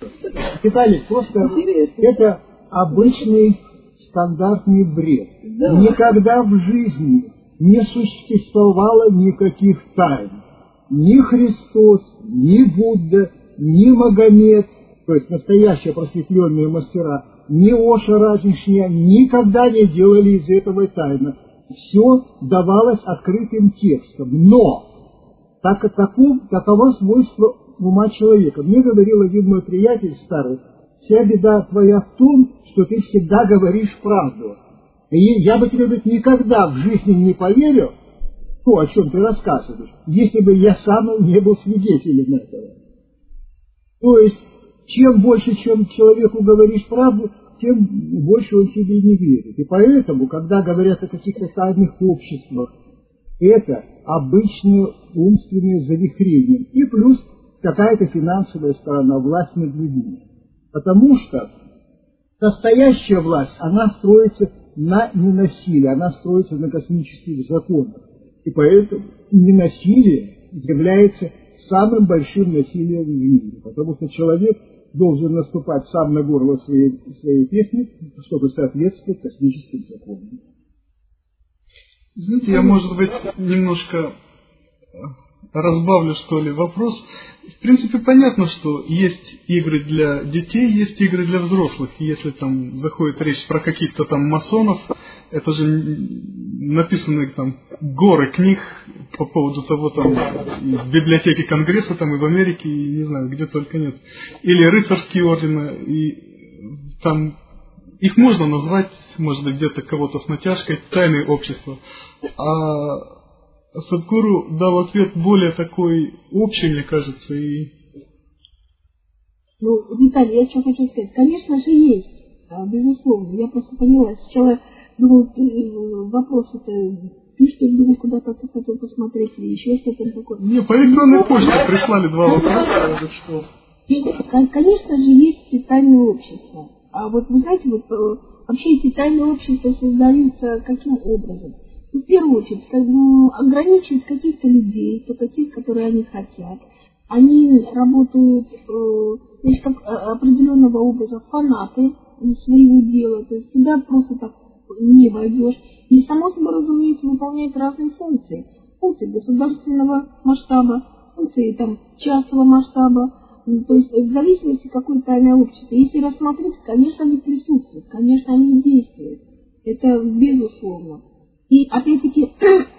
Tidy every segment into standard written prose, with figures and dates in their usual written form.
Виталий, просто это обычный стандартный бред. Да. Никогда в жизни не существовало никаких тайн. Ни Христос, ни Будда, ни Магомед, то есть настоящие просветленные мастера, ни Оша Раджнишня никогда не делали из этого тайны. Все давалось открытым текстом. Но таково свойство ума человека. Мне говорил один мой приятель старый: вся беда твоя в том, что ты всегда говоришь правду. И я бы тебе никогда в жизни не поверил, то, о чем ты рассказываешь, если бы я сам не был свидетелем этого. То есть, чем больше, чем человеку говоришь правду, тем больше он тебе не верит. И поэтому, когда говорят о каких-то тайных обществах, это обычное умственное завихрение. И плюс какая-то финансовая сторона, власть над людьми. Потому что настоящая власть, она строится на ненасилии, она строится на космических законах. И поэтому ненасилие является самым большим насилием в мире. Потому что человек должен наступать сам на горло своей песни, чтобы соответствовать космическим законам. Знаете, я, может быть, немножко разбавлю, что ли, вопрос. В принципе, понятно, что есть игры для детей, есть игры для взрослых. Если там заходит речь про каких-то там масонов, это же написаны там горы книг по поводу того, там, и в библиотеке Конгресса, там, и в Америке, и не знаю, где только нет. Или рыцарские ордены, и там их можно назвать, может быть, где-то кого-то с натяжкой, тайное общество. А Садхгуру дал ответ более такой общий, мне кажется, и... Ну, Виталий, я что хочу сказать. Конечно же есть, безусловно. Я просто поняла. Сначала думал, вопрос-то... Ты что ли думаешь, куда-то ты хотел посмотреть, или еще что-то такое? Не, по электронной почте прислали два вопроса. Конечно же есть тайные общества. А вот вы знаете, вот вообще эти тайные общества создаются каким образом? В первую очередь, ограничивают каких-то людей, только тех, которые они хотят. Они работают, значит, как определенного образа фанаты своего дела, то есть туда просто так не войдешь. И, само собой, разумеется, выполняют разные функции. Функции государственного масштаба, функции там, частного масштаба. То есть в зависимости, какое тайное общество. Если рассмотреть, конечно, они присутствуют, конечно, они действуют. Это безусловно. И опять-таки,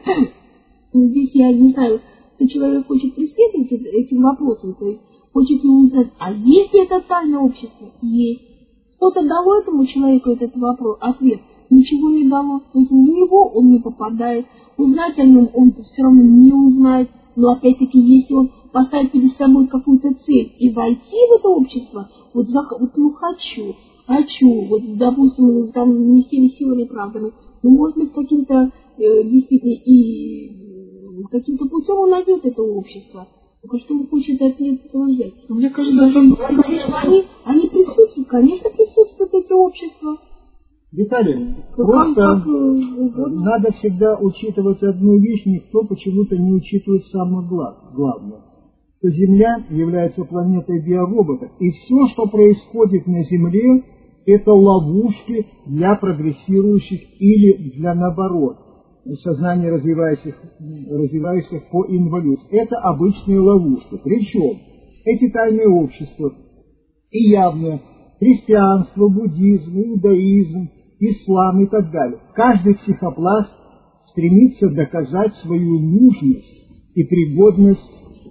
здесь я не знаю, что человек хочет преследовать этим вопросом, то есть хочет ему узнать, а есть ли это тайное общество? Есть. Что-то дало этому человеку этот вопрос, ответ? Ничего не дало. То есть в него он не попадает. Узнать о нем он все равно не узнает. Но опять-таки, если он поставит перед собой какую-то цель и войти в это общество, вот хочу, вот, допустим, там не всеми силами и правдами, ну, может быть, каким-то действительно и каким-то путем он найдет это общество. Только что он хочет от этого взять. Мне кажется, они присутствуют, конечно, присутствуют эти общества. Виталий, просто надо всегда учитывать одну вещь, никто почему-то не учитывает самое главное. Что Земля является планетой биороботов, и все, что происходит на Земле, это ловушки для прогрессирующих или для наоборот, сознания развивающихся по инволюции. Это обычные ловушки. Причем эти тайные общества и явные христианство, буддизм, иудаизм, ислам и так далее. Каждый психопласт стремится доказать свою нужность и пригодность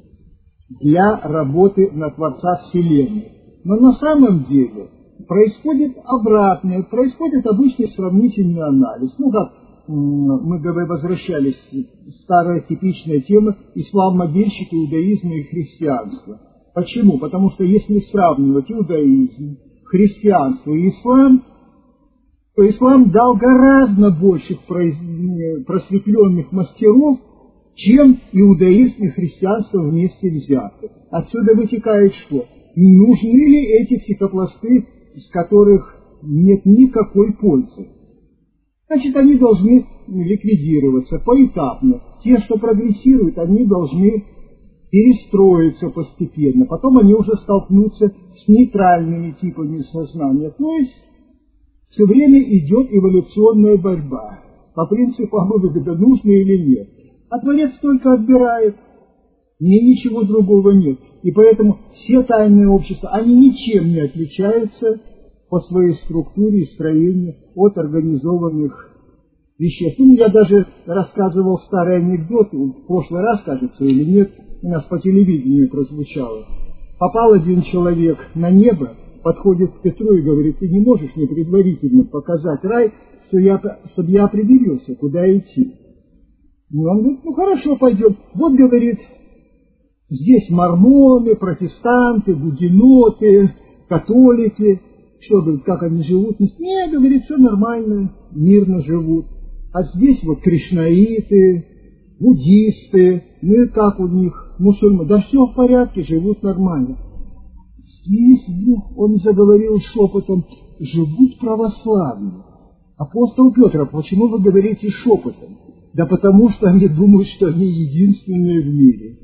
для работы на Творца Вселенной. Но на самом деле происходит обратное, происходит обычный сравнительный анализ. Ну, как мы возвращались, старая типичная тема ислам, могильщики, иудаизма и христианства. Почему? Потому что если сравнивать иудаизм, христианство и ислам, то ислам дал гораздо больше просветленных мастеров, чем иудаизм и христианство вместе взяты. Отсюда вытекает что? Нужны ли эти психопласты, из которых нет никакой пользы? Значит, они должны ликвидироваться поэтапно. Те, что прогрессируют, они должны перестроятся постепенно, потом они уже столкнутся с нейтральными типами сознания. То есть все время идет эволюционная борьба по принципу, а выгода нужна или нет. А Творец только отбирает, ничего другого нет. И поэтому все тайные общества, они ничем не отличаются по своей структуре и строению от организованных веществ. Я даже рассказывал старый анекдот, в прошлый раз, кажется, или нет, у нас по телевидению прозвучало. Попал один человек на небо, подходит к Петру и говорит: ты не можешь мне предварительно показать рай, чтобы я определился, куда идти. И он говорит: ну хорошо, пойдем. Вот, говорит, здесь мормоны, протестанты, гугеноты, католики. Что, говорит, как они живут? Нет, говорит, все нормально, мирно живут. А здесь вот кришнаиты, буддисты, ну и как у них, мусульмане. Да все в порядке, живут нормально. Здесь вдруг он заговорил шепотом: живут православные. Апостол Петр, а почему вы говорите шепотом? Да потому что они думают, что они единственные в мире,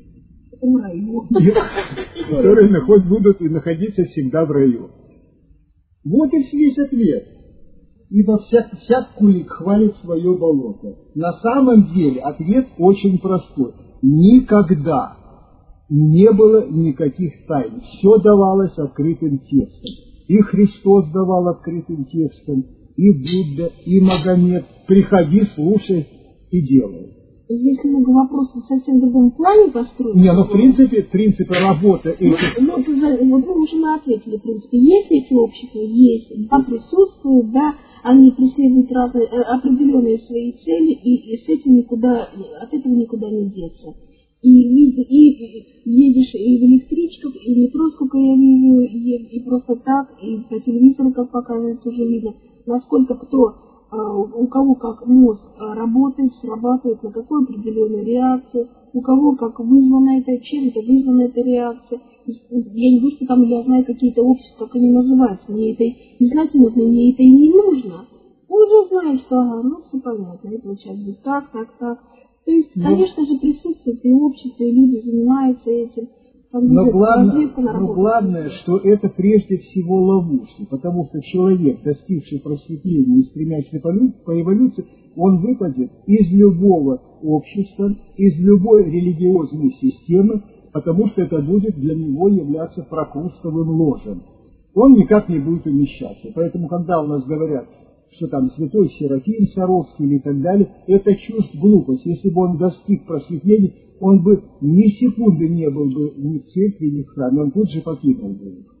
которые будут находиться всегда в раю. Вот и весь ответ. Ибо всяк кулик хвалит свое болото. На самом деле ответ очень простой. Никогда не было никаких тайн. Все давалось открытым текстом. И Христос давал открытым текстом, и Будда, и Магомед. Приходи, слушай и делай. Здесь много вопросов в совсем другом плане построены. Не, ну в принципе работа этих... Вот мы уже ответили, в принципе, есть эти общества, есть, да, присутствуют, да, они преследуют разные, определенные свои цели, и с этим от этого никуда не деться. И едешь и в электричках, и в метро, сколько я вижу, и просто так, и по телевизору, как показывают, уже видно, насколько у кого как мозг работает, срабатывает, на какую определенную реакцию, у кого как вызвана чем это вызвана эта реакция. Я не говорю, что там я знаю какие-то общества, как они называются, мне это и знать нужно, мне это и не нужно. Мы уже знаем, что все понятно, это вот сейчас будет так. То есть, конечно же, присутствует и общество, и люди занимаются этим. Но главное, что это прежде всего ловушка, потому что человек, достигший просветления и стремящийся по эволюции, он выпадет из любого общества, из любой религиозной системы, потому что это будет для него являться прокрустовым ложем. Он никак не будет умещаться. Поэтому, когда у нас говорят, что там святой Серафим Саровский или так далее, это чушь, глупость. Если бы он достиг просветления, он бы ни секунды не был бы ни в церкви, ни в храме, он тут же покинул бы их.